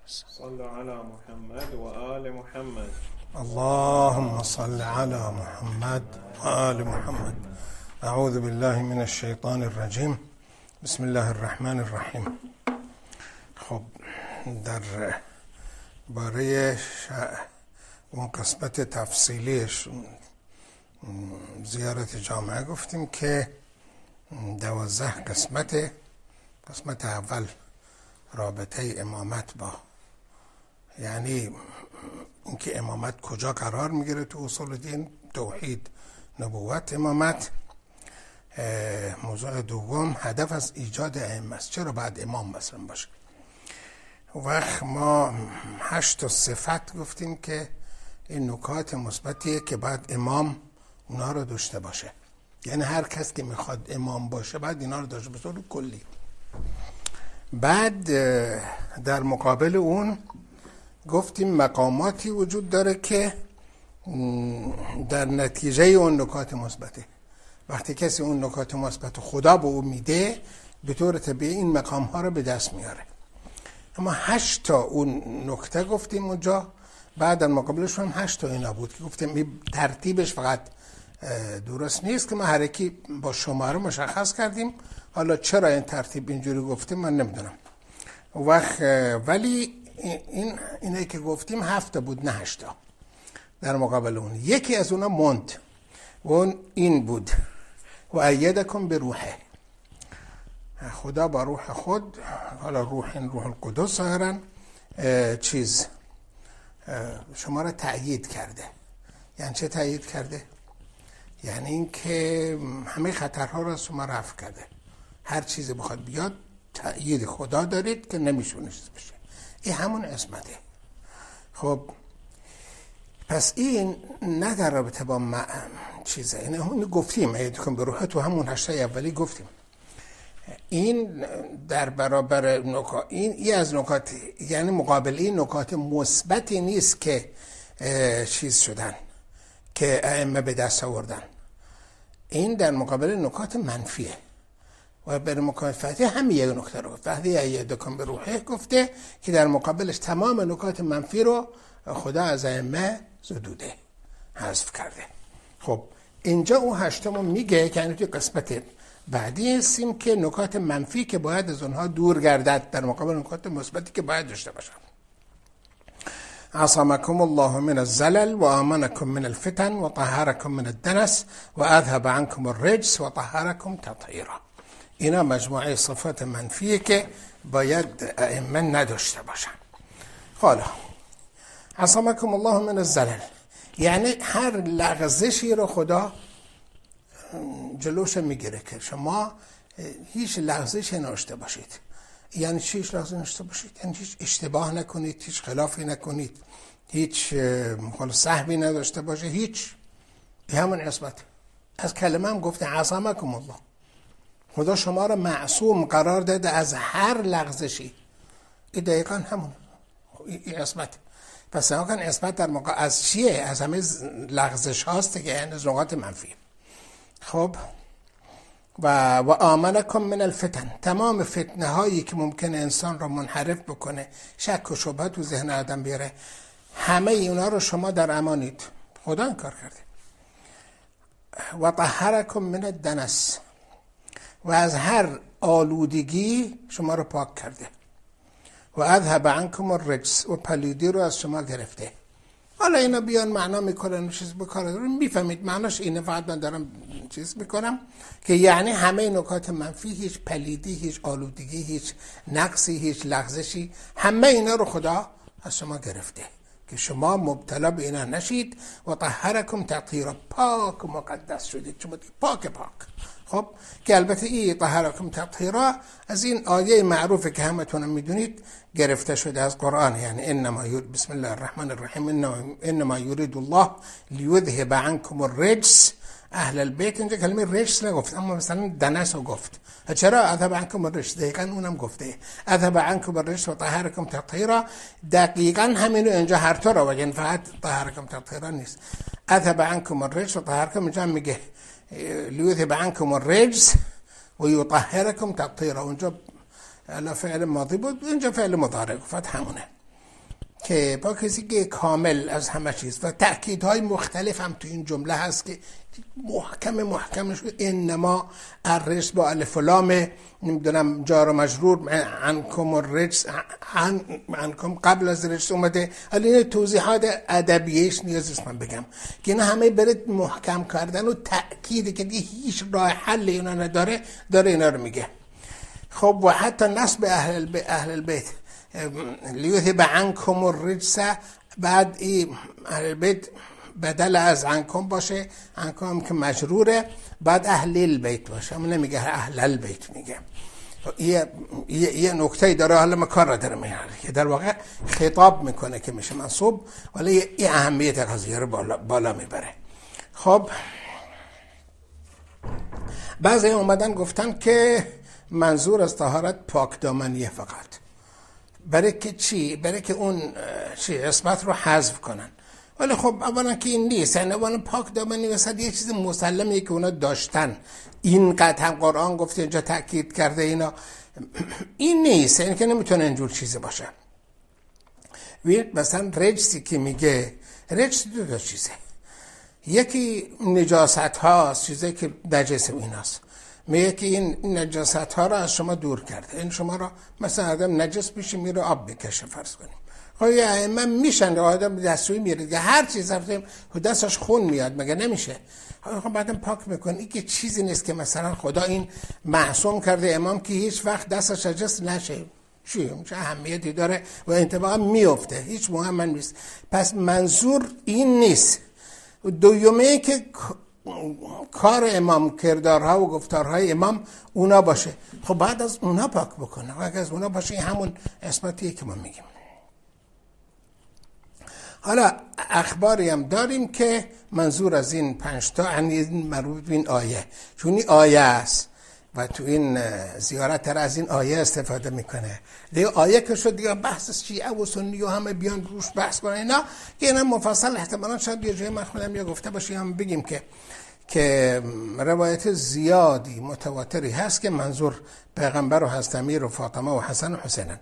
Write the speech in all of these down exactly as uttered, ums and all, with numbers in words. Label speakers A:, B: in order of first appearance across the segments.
A: صلوا على محمد وآل محمد.
B: اللهم صل على محمد وآل محمد. اعوذ بالله من الشیطان الرجیم. بسم الله الرحمن الرحیم. خب در باره اون قسمت تفصیلیش زیارت جامعه گفتیم که دوازده قسمت. قسمت اول رابطه امامت با، یعنی اینکه امامت کجا قرار میگیره تو اصول دین، توحید، نبوت، امامت. موضوع دوم هدف از ایجاد ائمه است، چرا باید امام مثلا باشه. وقت ما هشت تا صفت گفتیم که این نکات مثبتیه که باید امام اونا رو داشته باشه، یعنی هر کس که میخواد امام باشه باید اینا رو داشته باشه کلی. بعد در مقابل اون گفتیم مقاماتی وجود داره که در نتیجه اون نکات مثبته. وقتی کسی اون نکات مثبت خدا به او میده، به طور طبیعی این مقام ها رو به دست میاره. اما هشت تا اون نکته گفتیم اونجا. بعد در مقابلش هم هشت تا اینا بود که گفتیم ترتیبش فقط درست نیست که ما هر کی با شماره مشخص کردیم. حالا چرا این ترتیب اینجوری گفتیم من نمیدونم. وقت ولی این اینه که گفتیم هفت بود نه هشت تا. در مقابل اون یکی از اونا موند و اون این بود: و ایدکم به روحه. خدا با روح خود، حالا روح این روح القدس ظاهرا چیز شما را تأیید کرده. یعنی چه تأیید کرده؟ یعنی این که همه خطرها را از شما رفع کرده. هر چیزی بخواد بیاد تأیید خدا دارید که نمیشونه چیز بشه. این همون عصمته. خب پس این نه در رابطه با ما چیزه، این اون گفتیم ایدکم به روح تو همون هشته اولی گفتیم. این در برابر نکات، این ای از نکات، یعنی مقابل این نکات مثبتی نیست که چیز شدن، که ائمه به دست آوردن. این در مقابل نکات منفیه و بر مکافاتی هم یک نکته رو گفت. وحدی ایدکم به روحه گفته که در مقابلش تمام نکات منفی رو خدا از ائمه زدوده، حذف کرده. خب اینجا اون هشتمون میگه که یعنی توی قسمت بعدی هستیم که نکات منفی که باید از اونها دور گردد در مقابل نکات مثبتی که باید داشته باشن. عصمكم الله من الزلل و آمنكم من الفتن و طهركم من الدنس و اذهب عنكم الرجس و طهركم تطهیرا. اینا مجموعه صفات منفیه که باید ائمه نداشته باشن. حالا عصمكم الله من الزلل یعنی هر لغزشی رو خدا جلوش میگیره که شما هیچ لغزشی نداشته باشید. یعنی چی هیچ لغزشی نداشته باشید؟ یعنی هیچ اشتباه نکنید، هیچ خلافی نکنید، هیچ سهوی نداشته باشید، هیچ. همون عصمت. از کلمه هم گفته عصمكم الله. خدا شما رو معصوم قرار داده از هر لغزشی. این دقیقا همون این عصمت. پس نگاه کن عصمت در موقع از چیه؟ از همه لغزش هاست که یعنی از نقاط منفی. خب و و آمنکم من الفتن، تمام فتنه هایی که ممکنه انسان را منحرف بکنه، شک و شبهه تو ذهن آدم بیاره، همه اینا رو شما در امانید. خدا این کار کرده. و طهرکم من الدنس و از هر آلودگی شما رو پاک کرده. و اذهب عنکم الرجس و پلیدی رو از شما گرفته. حالا اینا بیان معنا میکنن چیز بکنن، میفهمید معناش اینه. فقط من دارم چیز میکنم که یعنی همه نکات منفی، هیچ پلیدی، هیچ آلودگی، هیچ نقصی، هیچ لغزشی، همه اینا رو خدا از شما گرفته که شما مبتلا به اینا نشید. و طهرکم تطهیرا، پاک و مقدس شدید، شما پاک پاک. خب که البته این طهرکم تطهیرا از این آیه معروفه که همتون میدونید گرفته شده از قرآن. یعنی انما یرید بسم الله الرحمن الرحیم انما, انما یرید الله لیذهب عنکم الرجس اهل البیت. اینجا کلمه رجس نگفت، اما مثلا دنس رو گفت. چرا؟ اذهب عنکم الرجس، دقیقاً اونم گفته اذهب عنکم الرجس و طهرکم تطهیرا. دقیقاً همینو اینجا هر طور و یعنی فقط طهرکم تطهیرا نیست. اذهب عنکم الرجس و طهرکم اینجا میگه لیذهب عنکم الرجس و یطهرکم تطهیرا. اونجا فعل ماضی بود، اینجا فعل مضارع، فقط همونه. که پاکیزگی کامل از همه چیز و تأکیدهای مختلف هم تو این جمله هست که محکم محکمش انما الرجس با الف و لام، نمیدونم جار و مجرور عنکم الرجس عنکم قبل از رجس اومده. حالا این توضیحات ادبیهش نیاز نیست من بگم که اینا همه برید محکم کردن و تأکیده که دیگه هیچ راه حل اینا نداره، داره اینا رو میگه. خب و حتی نصب اهل اهل البیت لیذهب عنکم الرجس، بعد این اهل البیت بدل از عنکم باشه، عنکم که مجروره، بعد اهل البیت باشه، اما نمیگه اهل البیت میگه. یه یه نکته داره، حالا ما کار را داره میاره که در واقع خطاب میکنه که میشه منصوب، ولی این اهمیت قضیه رو بالا, بالا میبره. خب بعضی اومدن گفتن که منظور از طهارت پاک دامنیه فقط، برای که چی؟ برای که اون چی اسمت رو حذف کنن. ولی خب اولا که این نیست، یعنی اولا پاک دامنی مثلا یه چیز مسلمیه که اونا داشتن، اینقدر هم قرآن گفته اینجا تأکید کرده اینا، این نیست، یعنی که نمیتونه اینجور چیزی باشه. مثلا رجسی که میگه، رجس دو تا چیزه، یکی نجاست هاست، چیزی که نجس ایناست، میگه که این نجاست ها رو از شما دور کرده، این شما رو مثلا آدم نجس میشه میره آب میکشه فرض کنیم، خب یه من میشن آدم دستوی میره که هر چیز رفتیم دستش خون میاد مگه نمیشه، خب بعدم پاک میکنه. این که چیزی نیست که مثلا خدا این معصوم کرده امام که هیچ وقت دستش نجس نشه، چی چه اهمیتی داره و اتفاقا میفته، هیچ مهم نیست. پس منظور این نیست. دویمه که کار امام، کردارها و گفتارهای امام اونا باشه، خب بعد از اونا پاک بکنه، اگه از اونا باشه همون اسمتیه که ما میگیم. حالا اخباری هم داریم که منظور از این پنج تا این مربوط به این آیه، چون این آیه است و تو این زیارت تر از این آیه استفاده میکنه. دیگه آیه که شد دیگه بحث شیعه و سنی و همه بیان روش بحث کنه اینا، که اینا مفصل احتمالا شاید یه جای من خودم یا گفته باشیم هم بگیم که که روایت زیادی متواتری هست که منظور پیغمبر و حضرت امیر و فاطمه و حسن و حسینن.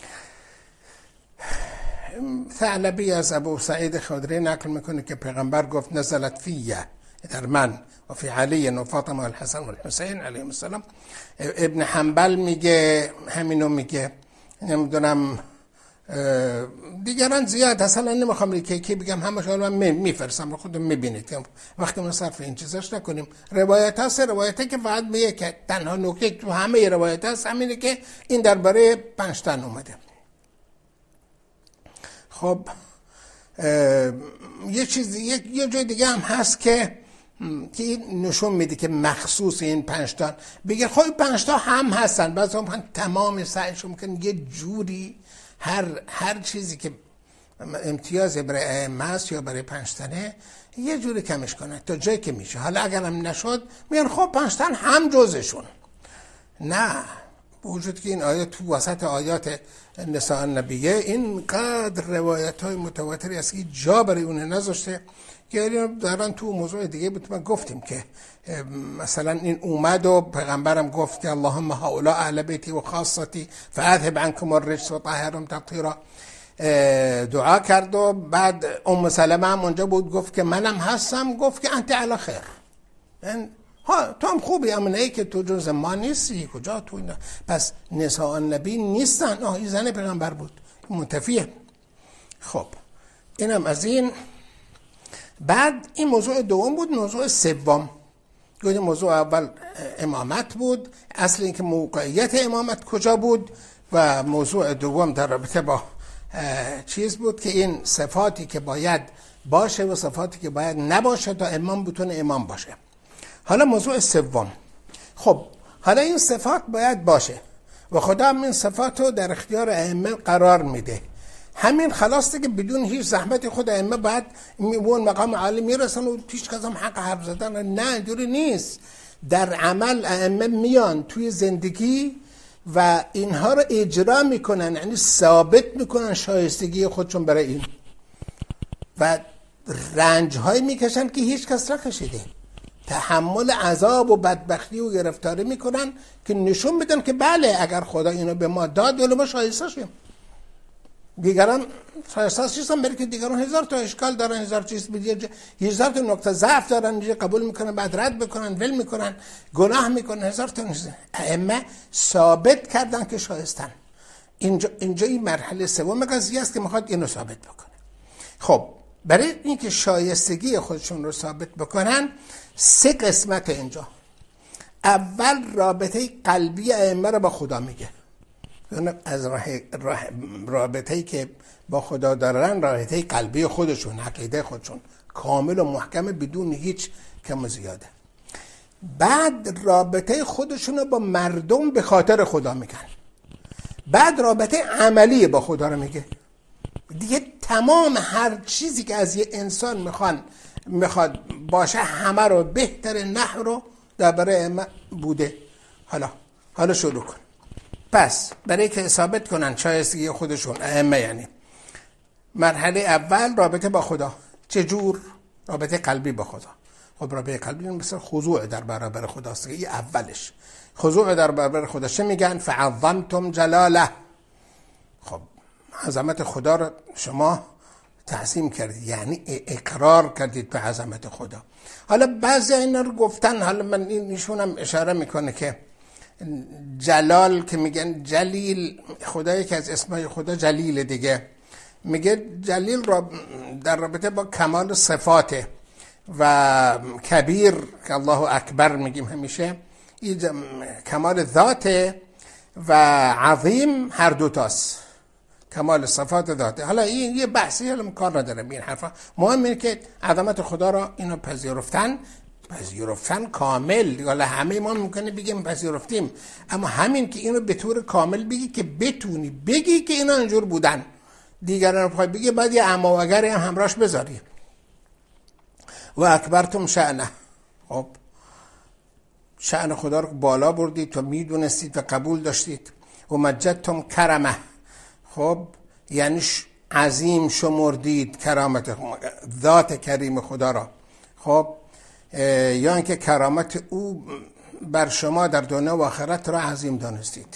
B: ثعلبی از ابو سعید خدری نقل میکنه که پیغمبر گفت نزلت فیه، در من و فی علی و فاطمه و الحسن و الحسین علیهم السلام. ابن حنبل میگه همینو میگه، نمیدونم دیگران زیاد، اصلا نمیخوام که کی بگم همش من میفرستم، خودم میبینید که وقتی ما صرف این چیزاش نکنیم. روایت هست، روایته که فقط میگه که تنها نکته تو همه روایت هست همینه که این درباره پنج تن اومده. خب یه چیز یه, یه جای دیگه هم هست که که نشون میده که مخصوص این پنج تا بگه خب پنج تا هم هستن، بعضی هم تمام سعیشون میکنن یه جوری هر هر چیزی که امتیاز برای ائمه است یا برای پنج تنه یه جوری کمش کنن تا جایی که میشه. حالا اگر هم نشد میگن خب پنج تن هم جزشون. نه، وجود که این آیات تو وسط آیات نساء النبیه اینقدر روایت های متواتری است که جا برای اون نذاشته که دارن تو موضوع دیگه بود. ما گفتیم که مثلا این اومد و پیغمبرم گفت که اللهم هؤلاء اهل بیتی و خاصتی فاذهب عنکم الرجس و طهرهم تطهیرا، دعا کرد و بعد ام سلمه هم اونجا بود گفت که منم هستم، گفت که انت علی خیر، ها تو هم خوبی، اما نه که تو جز ما نیستی، کجا تو اینا. پس نساء النبی نیستن، آه این زن پیغمبر بود منتفیه. خب اینم از این. بعد این موضوع دوم بود. موضوع سوم گفتم موضوع اول امامت بود، اصل این که موقعیت امامت کجا بود، و موضوع دوم در رابطه با چیز بود که این صفاتی که باید باشه و صفاتی که باید نباشه تا امام بتونه امام باشه. حالا موضوع سوم، خب حالا این صفات باید باشه و خدا هم این صفات رو در اختیار ائمه قرار میده. همین خلاصه که بدون هیچ زحمت خود ائمه باید اون مقام عالی میرسن و هیچ کس هم حق حرف زدن نه، اینجوری نیست. در عمل ائمه میان توی زندگی و اینها رو اجرا میکنن، یعنی ثابت میکنن شایستگی خودشون برای این و رنج‌های میکشن که هیچ کس نکشیده، تحمل عذاب و بدبختی و گرفتاری میکنن که نشون بدن که بله اگر خدا اینو به ما داد ولی ما شایسته شیم. دیگران احساس چیزن برای که دیگران هزار تا اشکال دارن، هزار چیز بدید، هزار تا نقطه ضعف دارن، دیگه قبول میکنن بعد رد بکنن، ول میکنن، گناه میکنن، هزار تا چیز. ائمه ثابت کردن که شایستن. اینجا اینجا این مرحله سوم قضیه است که میخواد اینو ثابت بکنه. خب برای اینکه شایستگی خودشون رو ثابت بکنن سه قسمت اینجا. اول رابطه قلبی ائمه رو با خدا میگه، از راه راه رابطه‌ای که با خدا دارن، رابطه قلبی خودشون، عقیده خودشون کامل و محکم بدون هیچ کم و زیاده. بعد رابطه خودشون رو با مردم به خاطر خدا میگن. بعد رابطه عملی با خدا رو میگه. دیگه تمام هر چیزی که از یه انسان میخوان میخواد باشه همه رو بهتر نحو رو درباره ائمه بوده. حالا حالا شروع کن. پس برای که ثابت کنن شایستگی خودشون ائمه، یعنی مرحله اول رابطه با خدا. چجور؟ رابطه قلبی با خدا. خب رابطه قلبی مثل خضوع در برابر خداست. این اولش خضوع در برابر خدا. چه میگن؟ فعظمتم جلاله. خب عظمت خدا رو شما تعظیم کردید، یعنی اقرار کردید به عظمت خدا. حالا بعضی اینا رو گفتن، حالا من ایشونم اشاره میکنه که جلال که میگن جلیل، خدایی که از اسمای خدا جلیل دیگه، میگه جلیل را در رابطه با کمال صفاته و کبیر که الله اکبر میگیم همیشه، این کمال ذاته و عظیم هر دوتاست، کمال صفات ذاته. حالا این یه بحثی حالا کار نداره این حرفا، مهم اینه که عظمت خدا را اینو پذیرفتن پذیرفتن کامل. حالا همه ما ممکنه بگیم پذیرفتیم، اما همین که اینو به طور کامل بگی که بتونی بگی که اینا اینجور بودن، دیگران رو بخوای بگی بعد یه اما و اگر هم همراهش بذاری. و اکبرتم شأنه. خب شأن خدا رو بالا بردید و میدونستید و قبول داشتید. و مجدتم کرمه. خب یعنی عظیم شمردید کرامت ذات کریم خدا را. خب یا اینکه کرامت او بر شما در دنیا و آخرت را عظیم دانستید.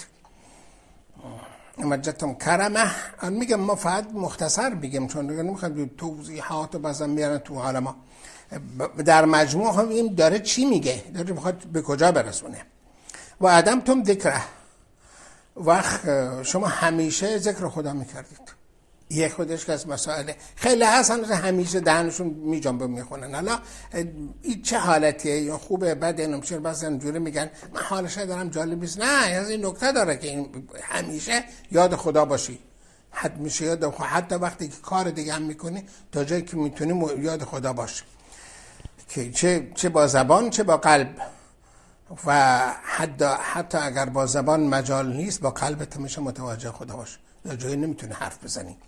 B: مجدتم کرمه. میگم ما فقط مختصر بگم چون نمیخوام توضیحات و بعضا میارن تو عالما. در مجموع هم این داره چی میگه، داره میخواد به کجا برسونه. و عدمتم ذکره. وقت شما همیشه ذکر خدا میکردید. یک خودش که از مسائل خیلی هستن همیشه دهنشون میجنبه میخونن. حالا این چه حالتیه، یا خوبه بده نمیشه، بعضی اینجوری میگن من حالش دارم جالب نیست. نه، از این نکته داره که این همیشه یاد خدا باشی. حد میشه یاد، حتی وقتی که کار دیگه هم میکنی تا جایی که میتونی یاد خدا باش، که چه چه با زبان چه با قلب. و حتی حتی اگر با زبان مجال نیست، با قلبت همیشه متوجه خدا باش، در جایی نمیتونی حرف بزنی.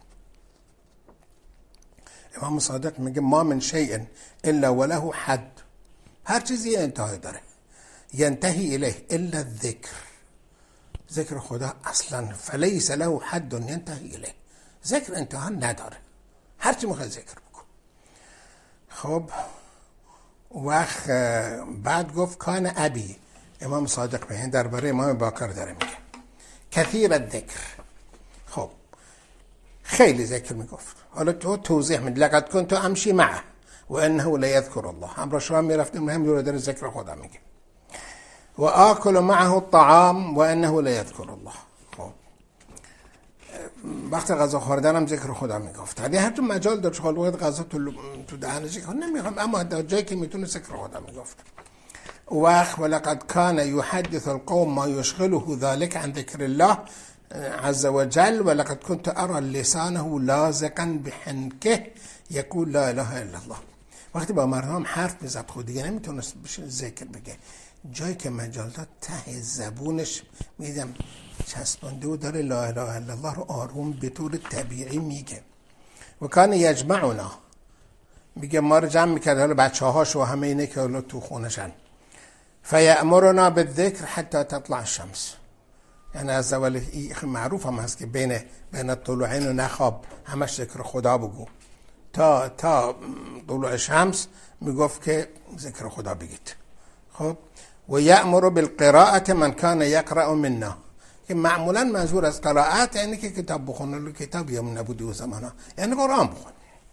B: امام صادق میگه ما من شیء الا وله حد. هر چیزی انتهای داره. ینتهی الیه الا الذکر. ذکر خدا اصلا فلیس له حد ینتهی الیه. ذکر انتها نداره. هر چی میخوای ذکر بکن. خب وقت بعد گفت کان ابی. امام صادق میگه درباره امام باقر داره میگه کثیر الذکر. خب خیلی ذکر میگفت. حالا تو توضیح میدی لقد كنت امشي معه وانه لا يذكر الله. همراه شما میرفتیم هم دور در ذکر خدا میگه. و آكل معه الطعام وانه لا يذكر الله. خب وقت غذا خوردن هم ذکر خدا میگفت. یعنی هر تو مجال داشت خالوقت غذا تو تو دهنش نمیخوام، اما در جایی که میتونه ذکر خدا میگفت. وقت ولقد كان يحدث القوم ما يشغله ذلك عن ذكر الله عز وجل ولقد كنت ارى لسانه لازقا بحنكه يقول لا اله الا الله. وقتی با مردم حرف میزد خود دیگه نمیتونست بشه ذکر بگه، جایی که مجال داد ته زبونش میدم چسبانده و داره لا اله الا الله رو آروم به طور طبیعی میگه. و کان یجمعنا، میگه ما رو جمع میکرد، حالا بچه هاش و همه اینه که حالا تو خونشن. فیأمرنا بالذکر حتی تطلع الشمس. یعنی از اول معروف هم هست که بین بین طلوعین و نخواب همش ذکر خدا بگو تا تا طلوع شمس. میگفت که ذکر خدا بگید. خب و یأمر بالقراءة من کان یقرأ منا. که معمولا منظور از قرائت یعنی که کتاب بخونه، کتابی هم نبودی و زمانا، یعنی قرآن بخون.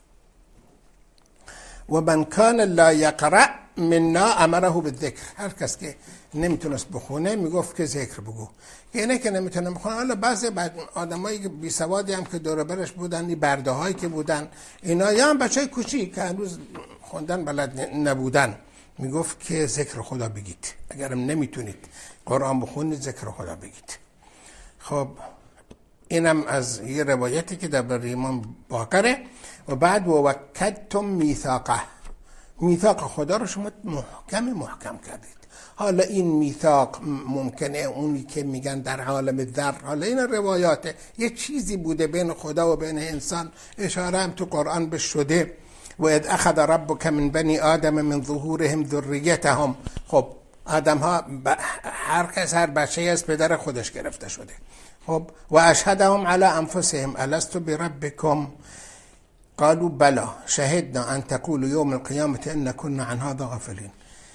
B: و من کان لا یقرأ منا امره بالذکر، هر کس که نمیتونست بخونه میگفت که ذکر بگو. اینه که نمیتونه بخونه. حالا بعضی آدمایی که بی سوادی هم که دور برش بودن، این برده هایی که بودن، اینا یا هم بچهای کوچیک که هنوز خوندن بلد نبودن، میگفت که ذکر خدا بگید، اگرم نمیتونید قرآن بخونید ذکر خدا بگید. خب اینم از یه روایتی که در امام باقره. و بعد ووکدتم میثاقه، میثاق خدا رو شما محکم محکم کردید. حالا این میثاق ممکنه اونی که میگن در عالم ذر، حالا این روایات یه چیزی بوده بین خدا و بین انسان، اشاره هم تو قرآن به شده. و اذ اخذ ربک من بنی آدم من ظهورهم ذریتهم. خب آدم ها ب... هر کس هر بچه از پدر خودش گرفته شده. خب و اشهدهم علی انفسهم الست بربکم قالوا بلا شهدنا ان تقولوا یوم القیامة ان كنا عن هذا غافلین.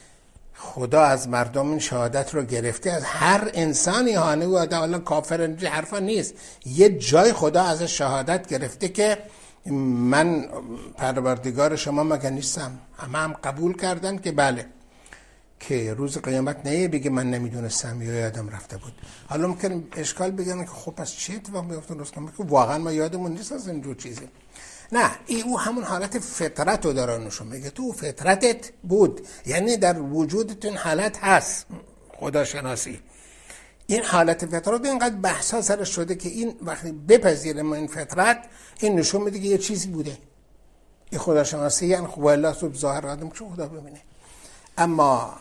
B: خدا از مردم این شهادت رو گرفته، از هر انسانی ها، نه حالا کافر اینجا حرفا نیست، یه جای خدا ازش شهادت گرفته که من پروردگار شما مگه نیستم؟ همه هم قبول کردن که بله، که روز قیامت نه بگه من نمیدونستم یا یادم رفته بود. حالا ممکن اشکال بگن که خب پس چه اتفاق میفته روز قیامت که واقعا ما یادمون نیست از اینجور چیزی؟ نه، این او همون حالت فطرت رو داره نشون میگه. تو فطرتت بود، یعنی در وجودت این حالت هست، خداشناسی. این حالت فطرت اینقدر بحثا سرش شده که این وقتی بپذیریم این فطرت، این نشون میده که یه چیزی بوده. این خداشناسی یعنی خب الله صبح ظاهر آدم که خدا ببینه. اما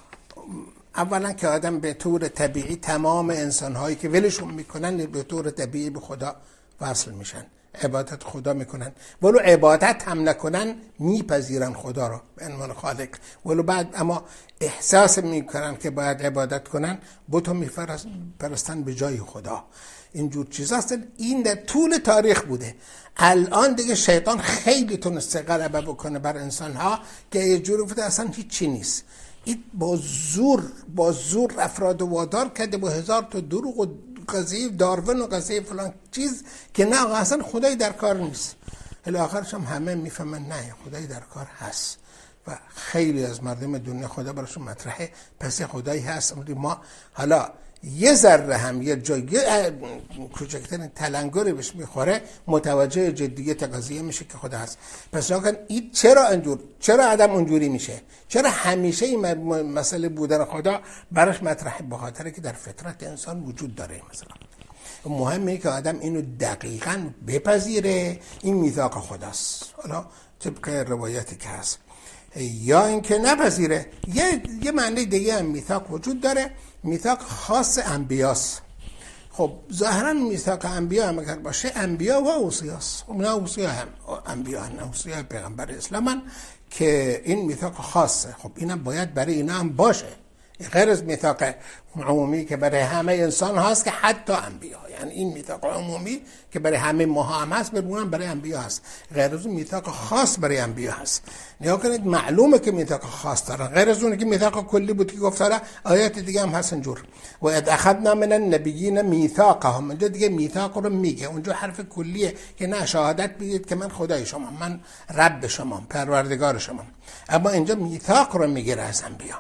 B: اولا که آدم به طور طبیعی تمام انسان‌هایی که ولشون میکنن به طور طبیعی به خدا وصل میشن، عبادت خدا میکنن، ولو عبادت هم نکنن میپذیرن خدا رو به عنوان خالق، ولو بعد اما احساس میکنن که باید عبادت کنن، بتو میپرستن به جای خدا. اینجور چیزاست. این در طول تاریخ بوده. الان دیگه شیطان خیلی تونسته غلبه بکنه بر انسان ها که یه جوری بوده اصلا هیچی نیست. این با زور با زور افراد وادار کرده با هزار تا دروغ و قضیه داروین و قضیه فلان چیز که نه اصلا خدایی در کار نیست. الی آخرش هم همه میفهمن نه خدایی در کار هست و خیلی از مردم دنیا خدا براشون مطرحه، پس خدایی هست. ما حالا یه ذره هم یه جای کوچکترین تلنگری بهش میخوره متوجه جدیت قضیه میشه که خدا هست. پس نکن این چرا اینجور، چرا آدم اونجوری میشه، چرا همیشه این مسئله بودن خدا براش مطرحه؟ به خاطر که در فطرت انسان وجود داره. مثلا مهمه که آدم اینو دقیقاً بپذیره، این میثاق خداست. حالا طبق روایتی که هست، یا اینکه نپذیره. یه یه معنی دیگه هم میثاق وجود داره، میثاق خاص انبیاست. خب ظاهرا میثاق انبیا هم اگر باشه، انبیا و اوصیاست. خب نه اوصیا هم انبیا هم اوصیا پیغمبر اسلام هم که این میثاق خاصه. خب اینم باید برای اینا هم باشه، غیر از میثاق عمومی که برای همه انسان هست که حتی انبیا، یعنی این میثاق عمومی که برای همه ما هم هست برمونم برای انبیا هست، غیر از میثاق خاص برای انبیا هست. نگاه کنید معلومه که میثاق خاص داره، غیر از اون که میثاق کلی بود که گفتاره. آیات دیگه هم هست اینجور و اذ اخذنا من النبیین میثاقهم، اونجا دیگه میثاق رو میگه، اونجا حرف کلیه که نه شهادت بدید که من خدای شما، من رب شما، پروردگار شما. اما اینجا میثاق رو میگیره از انبیا.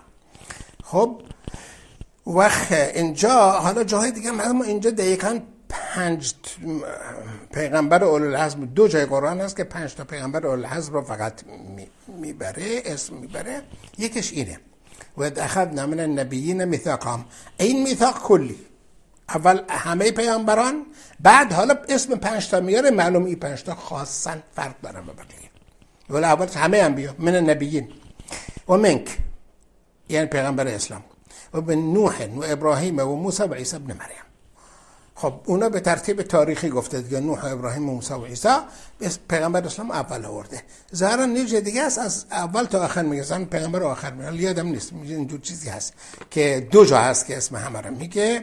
B: خب وقت اینجا حالا جاهای دیگه هم، اما اینجا دقیقاً پنج پیغمبر اولوالعزم، دو جای قرآن هست که پنج تا پیغمبر اولوالعزم رو فقط میبره، اسم میبره. یکیش اینه و اذ اخذنا من النبیین میثاقهم، این میثاق کلی، اول همه پیغمبران، بعد حالا اسم پنج تا میاره، معلوم این پنج تا خاصا فرق دارن با بقیه، ولی اول همه انبیا من النبیین و منک، یعنی پیغمبر اسلام، و به نوح و ابراهیم و موسی و عیسی ابن مریم. خب اونا به ترتیب تاریخی گفته دیگه، نوح و ابراهیم و موسی و عیسی، پیغمبر اسلام اول آورده. ظاهرا نیجه دیگه است از اول تا آخر میگه، زن پیغمبر آخر میگه، یادم نیست، میگه اینجور چیزی هست که دو جا هست که اسم همه رو میگه.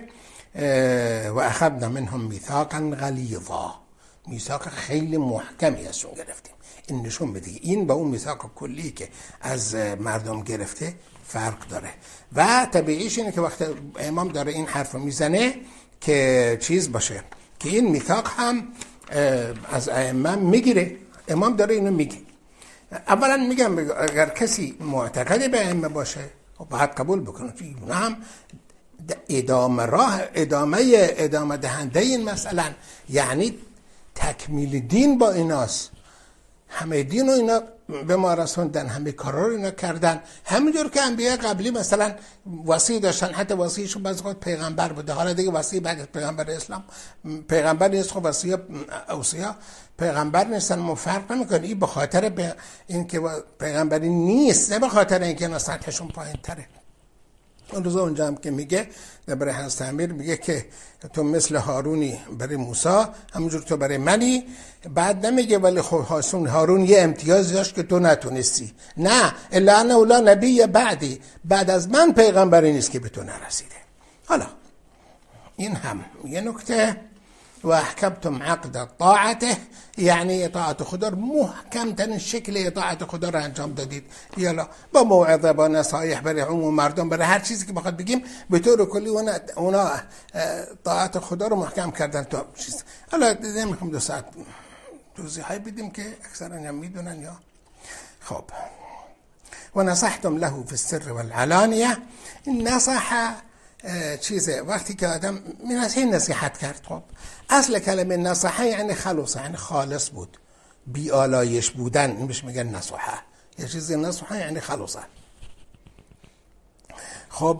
B: و اخذنا منهم میثاقا غلیظا، میثاق خیلی محکمی ازشون گرفتیم. این نشون میده این با اون میثاق کلی که از مردم گرفته فرق داره. و طبیعیش اینه که وقتی امام داره این حرف رو میزنه که چیز باشه، که این میثاق هم از ائمه میگیره. امام داره اینو میگه. اولا میگم اگر کسی معتقد به ائمه باشه باید قبول بکنه، اونا هم ادامه راه ادامه ادامه دهنده این مثلا، یعنی تکمیل دین با ایناست. همه دین رو اینا به ما رسوندن، همه کارا رو اینا کردن، همینجور که انبیاء قبلی مثلا وصی داشتن، حتی وصیشون بعضی وقت پیغمبر بوده. حالا دیگه وصی بعد از پیغمبر اسلام پیغمبر نیست، خب وصی اوصیا پیغمبر نیستن. ما فرق نمیکنه. این به خاطر به این که پیغمبری نیست، نه به خاطر اینکه اینا سطحشون پایین‌تره. اون روز اونجا هم که میگه برای حضرت امیر میگه که تو مثل هارونی برای موسی، همونجور تو برای منی. بعد نمیگه ولی خب حسون هارون یه امتیاز داشت که تو نتونستی. نه، الا ان اولا نبی بعدی، بعد از من پیغمبری نیست که به تو نرسیده. حالا این هم یه نکته. و احکمتم عقد طاعته، یعنی اطاعت خدا رو محکم ترین شکل اطاعت خدا رو انجام دادید. یالا با موعظه، با نصایح برای عموم مردم، برای هر چیزی که بخواد بگیم، به طور کلی اونا اونا طاعت خدا رو محکم کردن تو چیز. حالا نمیخوام دو ساعت توضیحای بدیم که اکثرا هم میدونن. یا خب و نصحتم له فی السر والعلانیه. این نصح چیزه وقتی که آدم نصیحت نصیحت کرد. خب اصل کلمه نصحه یعنی خلوص، یعنی خالص بود، بی آلایش بودن. این بهش میگن نصحه. یه چیزی نصحه یعنی خلوصه. خب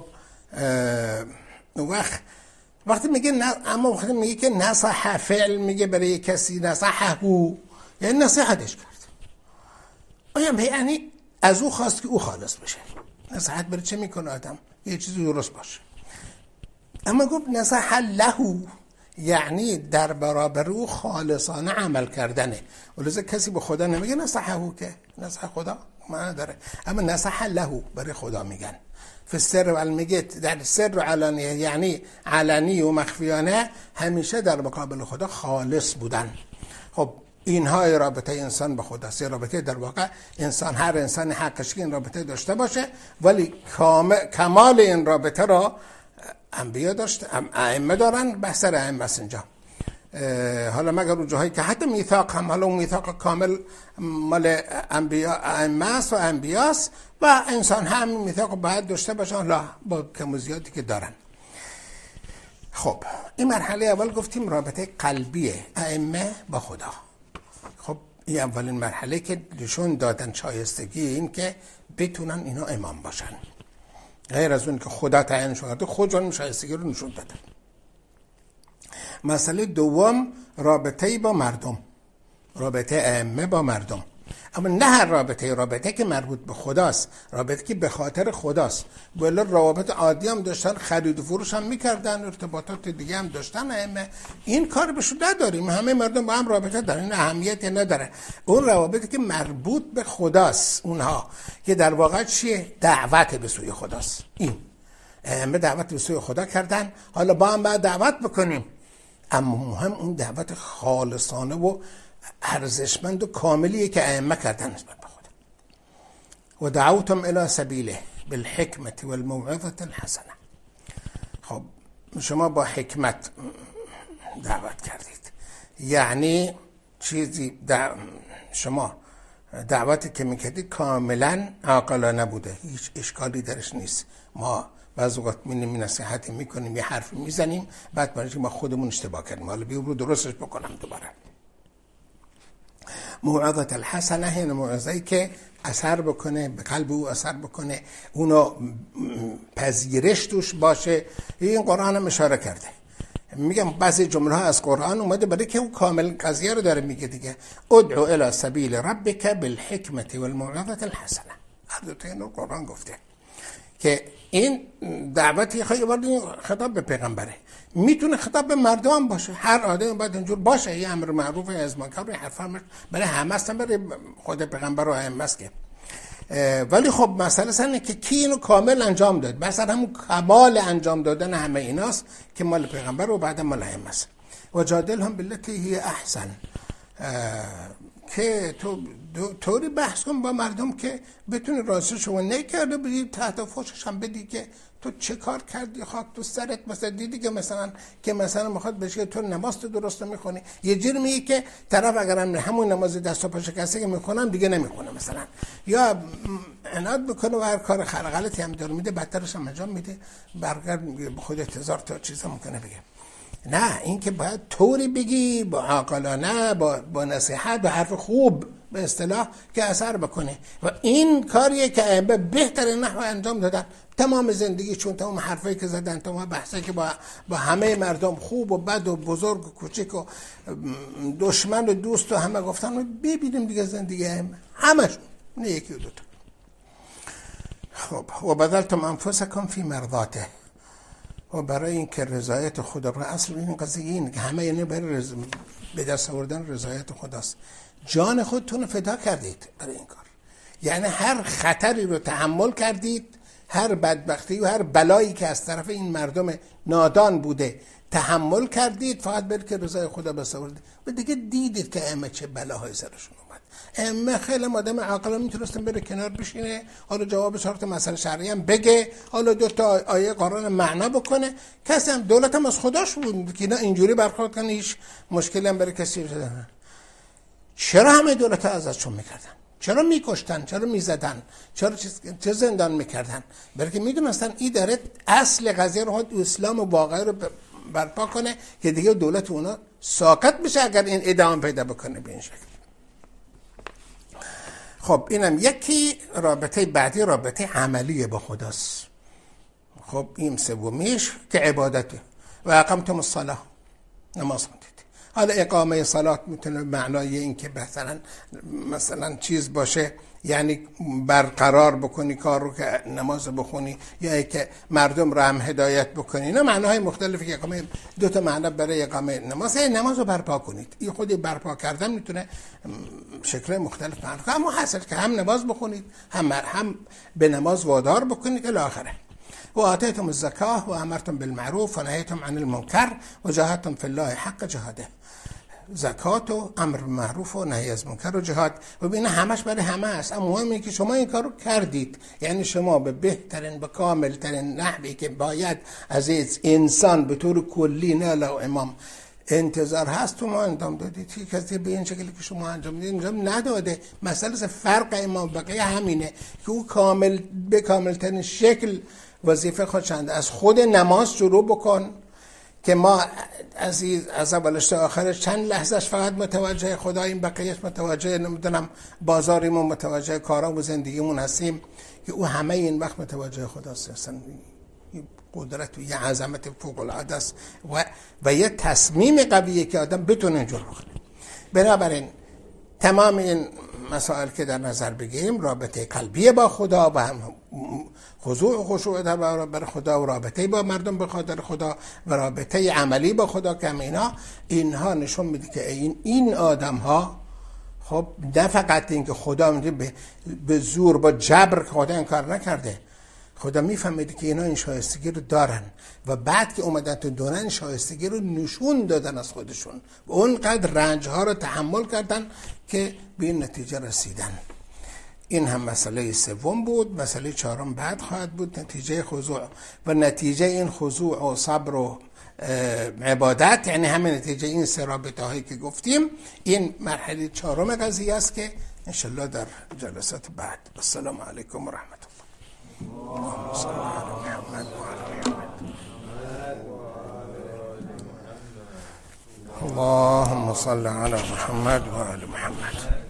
B: وقت وقتی میگه اما وقتی میگه که نصحه فعل میگه برای کسی نصحه او، یعنی نصیحتش کرد. آیا یعنی از او خواست که او خالص بشه. نصیحت برای چه میکنه آدم؟ یه چیزی درست باشه. اما گفت نصح له، یعنی در برابر او خالصانه عمل کردنه. ولذا کسی به خدا نمیگه نصحه، که نصح خدا معنی داره، اما نصح له برای خدا میگن. فی السر و میگه در سر و علانیه، یعنی علنی و مخفیانه، همیشه در مقابل خدا خالص بودن. خب اینها رابطه انسان به خدا است. رابطه در واقع انسان، هر انسان حقش که این رابطه داشته باشه، ولی کمال این رابطه را انبیا داشت، ائمه دارن. بحث ائمه است اینجا. حالا مگر اون جاهایی که حتی میثاق هم، حالا اون میثاق کامل مال انبیا ائمه است و انبیاست، و انسان هم میثاق باید داشته باشن، حالا با کم و زیادی که دارن. خب این مرحله اول گفتیم رابطه قلبی ائمه با خدا. خب این اولین مرحله که نشون دادن شایستگی این که بتونن اینا امام باشن، غیر از اون که خدا تعیین شده، خودشون شایستگی رو نشون دادن. مسئله دوم رابطه با مردم، رابطه ائمه با مردم. اما نه هر رابطه، رابطه که مربوط به خداست، رابطه که به خاطر خداست. ولی روابط عادی هم داشتن، خرید و فروش هم میکردن، ارتباطات دیگه هم داشتن ائمه. این کار بهشون نداریم، همه مردم با هم رابطه دارن، این اهمیتی نداره. اون روابطی که مربوط به خداست، اونها که در واقع چیه؟ دعوت به سوی خداست. این ائمه دعوت به سوی خدا کردن، حالا با هم باید دعوت بکنیم، اما مهم اون دعوت خالصانه و ارزشمند و کاملیه که ائمه کردن نسبت به خدا. و دعوتم الی سبیله بالحکمت والموعظه الحسنه. خب شما با حکمت دعوت کردید، یعنی چیزی دع... شما دعوتی که میکردید کاملا عاقلانه بوده، هیچ اشکالی درش نیست. ما بعض وقت می‌نیم نصیحتی میکنیم، یه حرف میزنیم، بعد برای ما خودمون اشتباه کردیم، حالا بیام رو درستش بکنم دوباره. موعظه الحسنه، این موعظه‌ای که اثر بکنه، به قلب او اثر بکنه، اونو پذیرش توش باشه. این قرآن هم اشاره کرده. میگم بعضی جمله ها از قرآن اومده برای که اون کامل قضیه رو داره میگه دیگه. ادعو الی سبیل ربک بالحکمت والموعظه الحسنه. هر دو تا اینو قرآن گفته که این دعوتی خیلی خطاب به پیغمبره، میتونه خطاب به مردم باشه، هر آدمی باید اینجور باشه. یه امر معروف از منکر حرفا برای همه است، برای خود پیغمبر و ائمه است که. ولی خب مسئله اینه که کی اینو کامل انجام داد. مثلا همون کمال انجام دادن همه ایناست که مال پیغمبر و بعد مال ائمه است. و جادلهم بالتی هی احسن، که تو طوری بحث کن با مردم که بتونی راستش رو نکرده بدی تحت فوشش هم بدی که تو چه کار کردی خاک تو سرت. مثلا دیدی که مثلا که مثلا میخواد بشه تو نماز تو درست میخونی، یه جور میگه که طرف اگرم همون نماز دست و پا شکسته که میخونم دیگه نمیخونه مثلا، یا عناد بکنه و هر کار غلطی هم داره میده بدترش هم انجام میده، برگرد میگه به خودت هزار تا چیز ممکنه بگه. نه، این که باید طوری بگی با عاقلانه، با با نصیحت، با حرف خوب به اصطلاح که اثر بکنه. و این کاریه که به بهترین نحو انجام دادن تمام زندگی، چون تمام حرفایی که زدن، تمام بحثایی که با با همه مردم خوب و بد و بزرگ و کوچک و دشمن و دوست و همه گفتن. ببینیم دیگه زندگی هم همشون نه یکی و دوتا. خب و بدلتم انفسکم فی مرضاته، و برای این که رضایت خدا رو، اصل این قضیه اینه که همه یعنی برای رز... به دست آوردن رضایت خداست. جان خودتون رو فدا کردید برای این کار، یعنی هر خطری رو تحمل کردید، هر بدبختی و هر بلایی که از طرف این مردم نادان بوده تحمل کردید، فقط برای که رضای خدا بس آوردید. و دیگه دیدید که ائمه چه بلاهای سرشون اومد. ائمه خیلی آدم عاقل میتونستن بره کنار بشینه، حالا جواب چهار تا مسئله شرعی هم بگه، حالا دو تا آیه قرآن معنا بکنه. کسی هم دولت هم از خداش بود که اینا اینجوری برخورد کنه، هیچ مشکلی هم برای کسی نشه. چرا همه دولت ها ازشون میکردن؟ چرا میکشتن؟ چرا میزدن؟ چرا چه زندان میکردن؟ برای که میدونستن این داره اصل قضیه رو، اسلام و واقعی رو برپا کنه که دیگه دولت اونا ساکت بشه اگر این ادامه پیدا بکنه به این شکل. خب اینم یکی. رابطه بعدی رابطه عملی با خداست. خب این سومیش که عبادته. و اقامتم الصلاه، نماز خوندید. حالا اقامه صلات میتونه معنای این که مثلا مثلا چیز باشه، یعنی برقرار بکنی کار رو که نماز بخونی، یا ای که مردم رو هم هدایت بکنی. نه، معناهای مختلفی که اقامه، دو تا معنا برای اقامه نماز. نماز رو برپا کنید. این خود برپا کردن میتونه شکل مختلف معنی کنه، اما حاصل که هم نماز بخونید، هم هم به نماز وادار بکنید الی آخره. و آتیتم الزکاه و امرتم بالمعروف و نهیتم عن المنکر و جاهدتم فی الله حق جهاده. زکات و امر معروف و نهی از منکر و جهاد، و ببین همش برای همه است. اما مهم اینه که شما این کارو کردید، یعنی شما به بهترین و کاملترین نحوی که باید از انسان به طور کلی، نه لا امام انتظار هست تو ما انجام دادید. هیچ کسی به این شکلی که شما انجام دادید انجام نداده. مسئله فرق امام بقیه همینه که او کامل به کاملترین شکل وظیفه خودشند. از خود نماز شروع بکن که ما از از اولش تا آخرش چند لحظهش فقط متوجه خداییم، بقیهش متوجه نمیدونم بازاریم و متوجه کارام و زندگیمون هستیم، که او همه این وقت متوجه خداست. اصلا قدرت و یه عظمت فوق العاده است و و یه تصمیم قویه که آدم بتونه اینجور بکنه. بنابراین تمام این مسائل که در نظر بگیریم، رابطه قلبی با خدا و هم خضوع و خشوع در برابر خدا، و رابطه با مردم به خاطر خدا، و رابطه عملی با خدا، که اینا اینها نشون میده که این این آدم ها خب نه فقط این که خدا به, به زور با جبر خدا این کار نکرده، خدا میفهمید که اینا این شایستگی رو دارن، و بعد که اومدن تو دونن شایستگی رو نشون دادن از خودشون و اونقدر رنج ها رو تحمل کردن که به این نتیجه رسیدن. این هم مسئله سوم بود. مسئله چهارم بعد خواهد بود، نتیجه خضوع. و نتیجه این خضوع و صبر و عبادت، یعنی همه نتیجه این سه رابطه هایی که گفتیم، این مرحله چهارم قضیه است که انشالله در جلسات بعد. السلام علیکم و رحمت الله. اللهم صل علی محمد و علی محمد. اللهم صل علی محمد و علی محمد.